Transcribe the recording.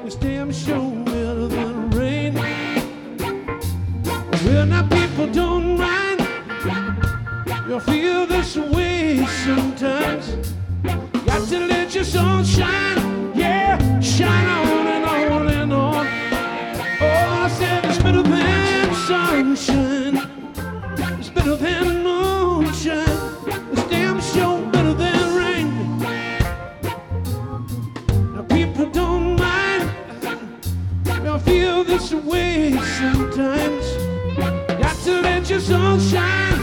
It's damn sure better than rain. Well, now people don't mind. You'll feel this way sometimes. Got to let your sun shine. Yeah, shine on and on and on. Oh, I said it's better than sunshine. It's better than moonshine. It's damn sure better than rain. Now people don't mind. They'll feel this way sometimes. Got to let your sun shine.